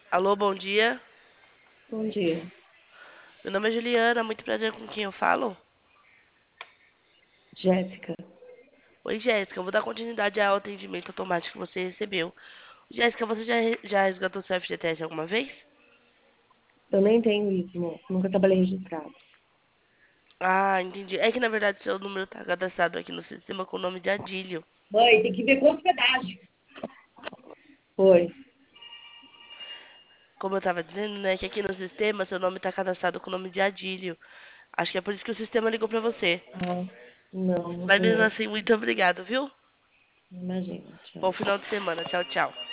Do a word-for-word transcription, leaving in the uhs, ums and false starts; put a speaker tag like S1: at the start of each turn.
S1: Alô, bom dia.
S2: Bom dia.
S1: Meu nome é Juliana, muito prazer com quem eu falo.
S2: Jéssica,
S1: Oi, Jéssica, eu vou dar continuidade ao atendimento automático que você recebeu. Jéssica, você já, re- já resgatou seu F G T S alguma vez?
S2: eu nem tenho isso, moço. Nunca trabalhei registrado.
S1: Ah, entendi. É que na verdade seu número tá cadastrado aqui no sistema com o nome de Adílio.
S2: Mãe, tem que ver quantos pedágios. Foi.
S1: Como eu tava dizendo, né, que aqui no sistema seu nome tá cadastrado com o nome de Adílio. Acho que é por isso que o sistema ligou pra você.
S2: Ah, não, não
S1: Mas mesmo
S2: conheço.
S1: assim, muito obrigado, viu?
S2: Imagina.
S1: Bom
S2: Tchau.
S1: final de semana. Tchau, tchau.